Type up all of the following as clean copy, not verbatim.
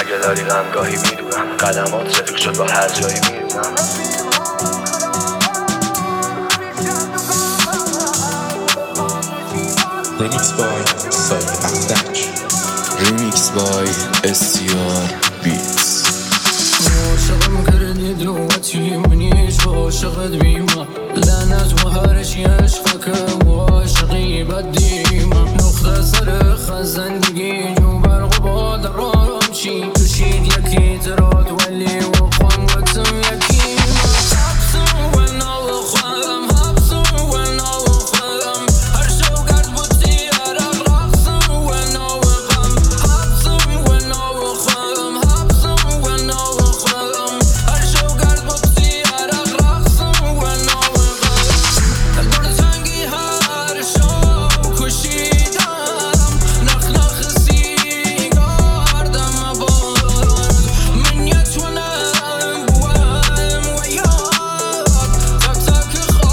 اگه داری غمگاهی میدونم قدمات رفیق شد با هر جایی میرونم. Remix by Said Ahdach. Remix by STR Beats. عاشقم کردی دلوقتي منيش عاشقت بيما لعنت وهرش عشقك وعاشقي بديما نقطة صرخ زندگی جو برق باد رامشي تشيد يكي ترى تولي وقام وقتم يكي حبسم وانا وخوام حبسم وانا وخوام هر شو قرد بودي ارق رقصم وانا وقام حبسم وانا وخوام حبسم وانا وخوام هر شو قرد بودي ارق رقصم وانا وقام البرد تنگی هر شو کشیدم نخ نخ سیگار دم باد من یتونم بوهم ویاد تک تک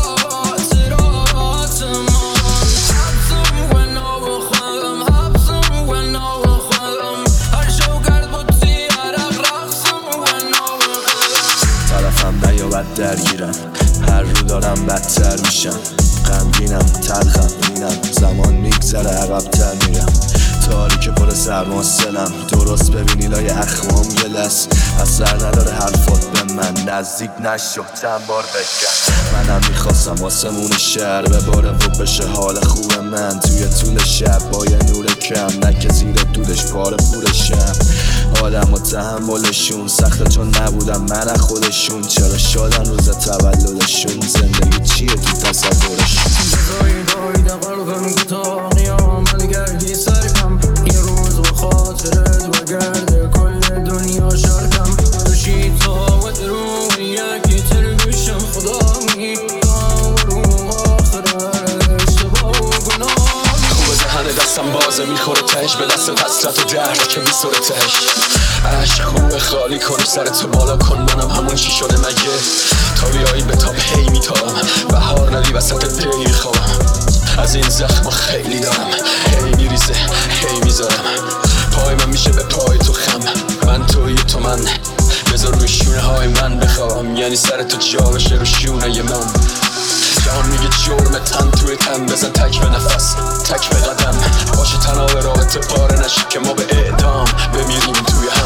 خاطرات من حبسم وانا وخوام حبسم وانا وخوام هر شو قرد بودی ارق رقصم وانا وخوام طرفم نیابد درگیرم هر رو دارم بدتر میشم غمگینم تلخم اینم زمان میگذره عقب‌تر میرم تاریک پر سرماستلم درست ببینی لای اخمام گلس اثر نداره حرفات به من نزدیک نشو چند بار بگم منم میخواستم آسمون شهر بباره و بشه حال خوب من توی طول شب با یه نور کم نکه زیر دودش پاره پورشم آدم و تحملشون سخته چون نبودم من از خودشون چرا شادن روز تولدشون زندگی چیه تو تصورشون جزایی دایده قلبم تا قیام گردی سرکم یه روز و خاطرت و گرده کل دنیا شرکم دوشی تا و درون یکی ترگوشم خدا میگم رو آخر اشتباه و گناه خوبه ذهن دستم بازه میخوره تهش به دست حسرت و درد که میسوره تهش عشق خوبه خالی کن سرتو بالا کن منم همون چی شده مگه تا بیایی به تاب هی میتابم بهار ندی وسط پی میخوام از این زخم خیلی دارم هی میریزه هی میذارم پای من میشه به پای تو خم من توی تو من بذار روی شونه های من بخوام یعنی سرتو جا بشه رو شونه من جهان میگه جرم تن توی تن بزن تک به نفس تک به قدم باشه تناب راحت پاره نشی که ما به اعدام بمیریم توی هم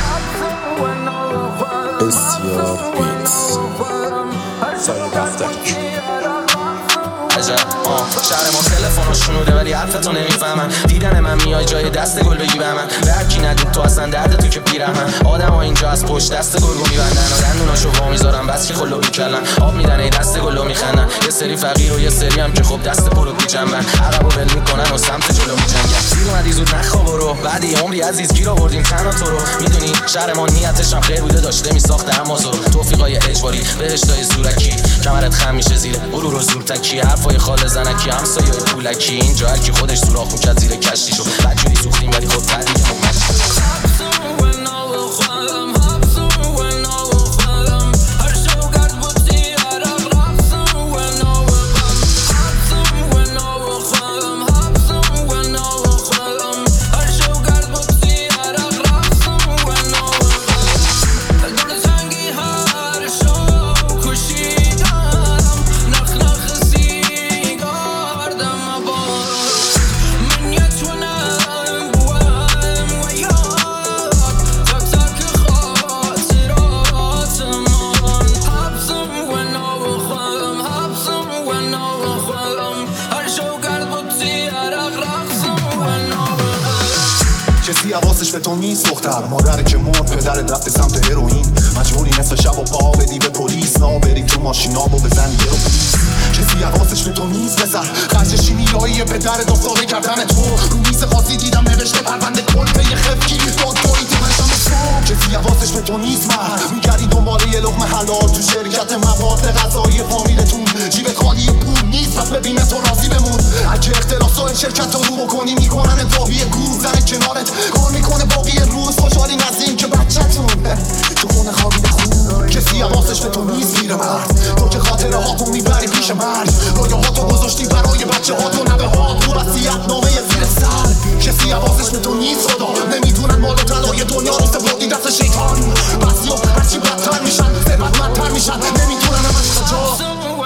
STR Beats. Said Ahdach. شهر ما تلفن و شنوده ولی حرفتو نمیفهمن دیدن من میای جای دست گل بگی به من به هرکی ندید تو اصلا درد تو که پیرهمن آدم ها اینجا از پشت دست گلگو میبندن و دندوناشو وا میذارن بس که خلو بیکلن آب میدن ای دست گلو میخندن یه سری فقیر و یه سری هم که خب دست پرو بیجنبن عقبو ول میکنن و سمت جلو میجنگن سیر اومدی زود نخواب برو بعد یه عمری عزیز گیر آوردیم تنها تو رو میدونی شهر ما نیتش هم خیر بوده داشته میساخته اما زورو توفیقای اجباری بهشتای زورکی کمرت خم میشه زیر برو رو زور تکی حرفای خال زنکی همسایه پولکی اینجا هرکی خودش سوراخ میکرد زیر کشتی شو بدجوری سوختیم ولی خب تردیده کسی حواسش به تو نیست دختر مادر که مرد پدرت رفته سمت هروئین مجبوری نصف شب و پا بدی به پلیس بری تو ماشینا و بزنی یه رو پلیس کسی حواسش به تو نیست بزن خرج شیمیایی پدر دفتاره کردن تو رو میز قاضی دیدم نوشته پرونده کل یه خفکی دادگاهی دیمشم صبح کسی حواسش به تو نیست مرد میگردی دنباله یه لقمه حلال تو شرکت مواد غذایی فامیلتون جیب خالی پول نیست پس ببینه تو راضی بمون اگه اختلاس و شرکت رو بکنی میکنن داوی گروه زن کنارت کار میکنه باقی روز خوشحالین از این که بچه‌تون تو خونه خوابیده خون کسی حواسش به تو نیست گیر مرد تو که خاطره ها تو میبری پیش مرد رویه ها تو گذاشتی برای بچه ها تو نبه ها تو وصیت نامه زیر سر کسی حواسش به تو نیست خدا نمیدونن مال و طلای دنیا رو سپردی دست شیطان بعضیا هرچی بدتر میشن ثروتمندتر میشن نمیتونن همش کجا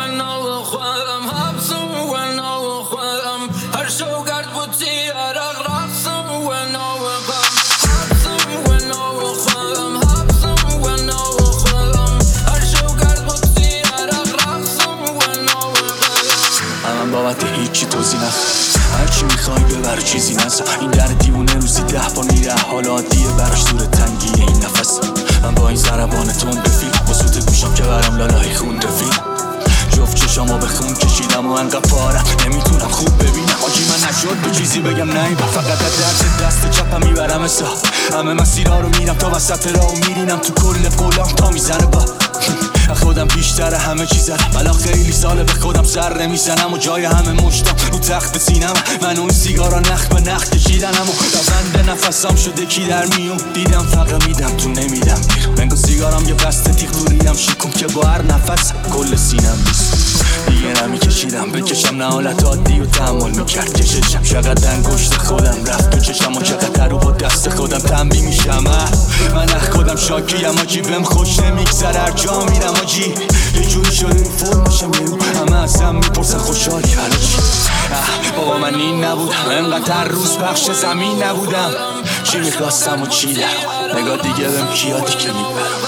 بابت هیچی توضیح هرچی میخوای ببر چیزی نزا این در دیوونه روزی 10 بار میره حال عادیه براش دور تنگیه این نفس من با این ضربان تند بفیل بسوت گوشم که برم لالای خون رفیل جفت چشامو به خون کشیدم و انقدر پارم نمیتونم خوب ببینم آجی من نشد به چیزی بگم نیبا فقط از دست چپم میبرم حساب همه مسیرها رو میرم تا وسط راهو میرینم تو کل قولام تا میزنه با خودم بیشتر همه چیزم الان خیلی ساله به خودم سر نمیزنم و جای همه مشتم رو تخت سینم من اون سیگارا نخ به نخ کشیدنم و روند نفسم شده کی در میون دیدم فقط میدم تو نمیدم گیر منگو سیگارم یه بسته تیغ تو ریم شکم که با هر نفس کل سینم بیست دیگه نمیکشیدم بکشم نه حالت عادی و تحمل میکرد کششم چقدر انگشت خودم رفت تو چشم و چقدر رو با دست خودم تنبیه میشم من خودم شاکیم آجی بهم خوش نمیگذره هر جا میرم آجی یه جوری شده این فرمشم یه رو همه ازم میپرسن خوشحالی حالا چی بابا من این نبودم انقدر هر روز پخش زمین نبودم چی میخواستم و چی در نگاه دیگه بهم کیادی که میبرم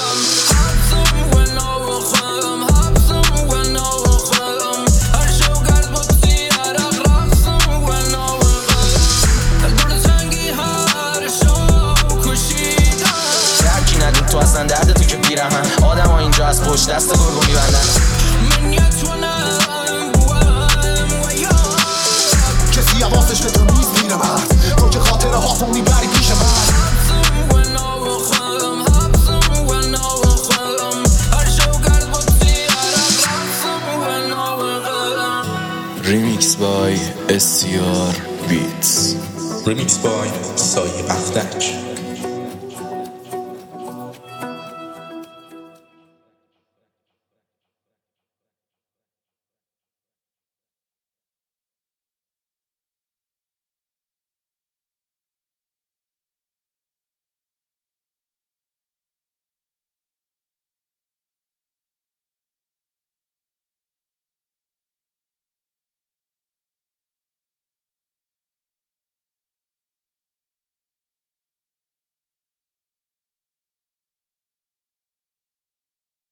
تو اصلا درد تو که بیرحمن آدم ها اینجا از پشت دست گرگو میبندن کسی حواسش به تو نیست میره مرد تو که خاطره هاتو میبری پیش من Remix by STR Beats. Remix by سایه افتک.